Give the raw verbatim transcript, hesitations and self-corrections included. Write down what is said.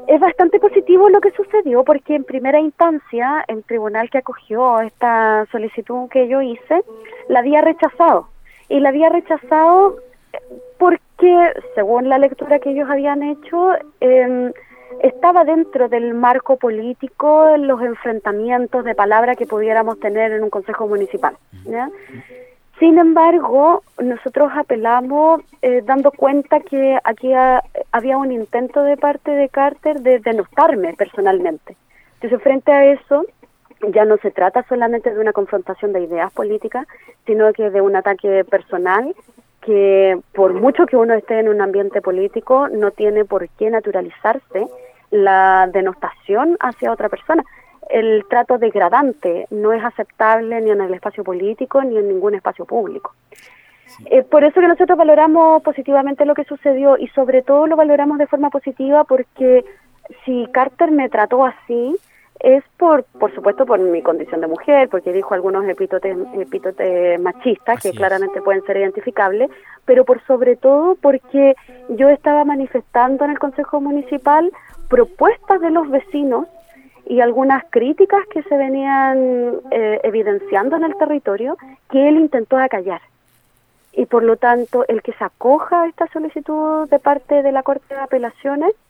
Es bastante positivo lo que sucedió porque en primera instancia el tribunal que acogió esta solicitud que yo hice la había rechazado. Y la había rechazado porque, según la lectura que ellos habían hecho, eh, estaba dentro del marco político los enfrentamientos de palabra que pudiéramos tener en un consejo municipal, ¿ya? Sin embargo, nosotros apelamos eh, dando cuenta que aquí ha, había un intento de parte de Carter de denostarme personalmente. Entonces, frente a eso, ya no se trata solamente de una confrontación de ideas políticas, sino que de un ataque personal que, por mucho que uno esté en un ambiente político, no tiene por qué naturalizarse la denostación hacia otra persona. El trato degradante no es aceptable ni en el espacio político ni en ningún espacio público. Sí. Eh, por eso que nosotros valoramos positivamente lo que sucedió y sobre todo lo valoramos de forma positiva porque si Carter me trató así es por por supuesto por mi condición de mujer, porque dijo algunos epítetos epítetos machistas que claramente pueden ser identificables, pero por sobre todo porque yo estaba manifestando en el Consejo Municipal propuestas de los vecinos y algunas críticas que se venían eh, evidenciando en el territorio que él intentó acallar. Y por lo tanto, el que se acoja a esta solicitud de parte de la Corte de Apelaciones